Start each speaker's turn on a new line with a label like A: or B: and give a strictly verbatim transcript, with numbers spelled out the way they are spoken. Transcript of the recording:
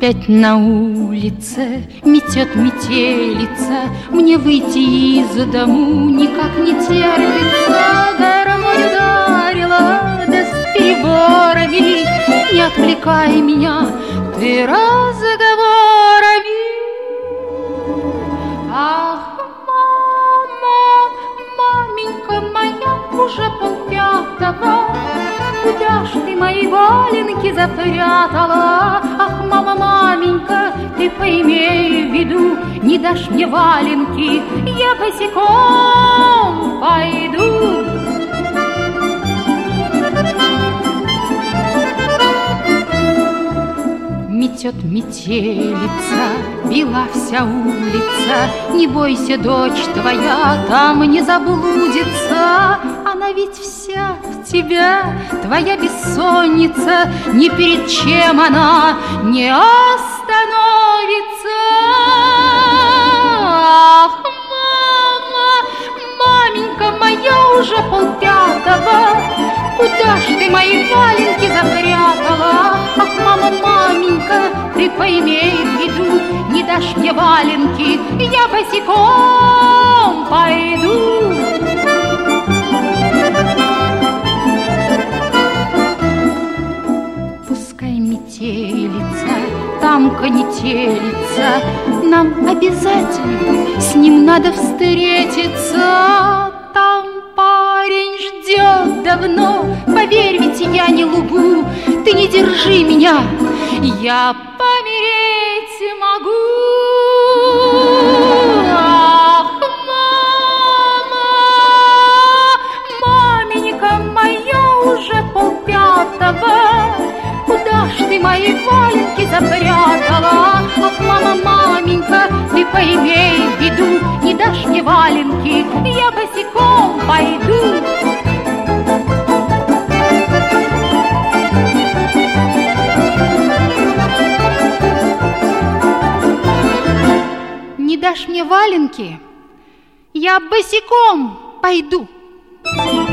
A: Опять на улице метет метелица, мне выйти из дому никак не терпится. Гармонь ударила, да с переборами, не отвлекай меня ты разговорами. Ах, мама, маменька моя, уже полпятого, куда ж ты мои валенки запрятала? Ах, мама, маменька, ты поимей в виду, не дашь мне валенки, я босиком пойду. Метет метелица, бела вся улица, не бойся, дочь твоя там не заблудится. Она ведь вся в тебя, твоя бессонница, ни перед чем она не остановится. Ах, мама, маменька моя, уже полпятого, куда ж ты мои валенки запрятала? Ах, мама, маменька, ты поимей в виду, не дашь мне валенки, я босиком пойду. Пускай метелица, там конетелица, нам обязательно с ним надо встретиться. Там парень ждет давно, поверь, ведь я не лгу. Ты не держи меня, я помереть могу. Ах, мама, маменька моя, уже полпятого, куда ж ты мои валенки запрятала? Ах, мама, маменька, ты поимей в виду, не дашь мне валенки, я босиком пойду. Не дашь мне валенки, я босиком пойду.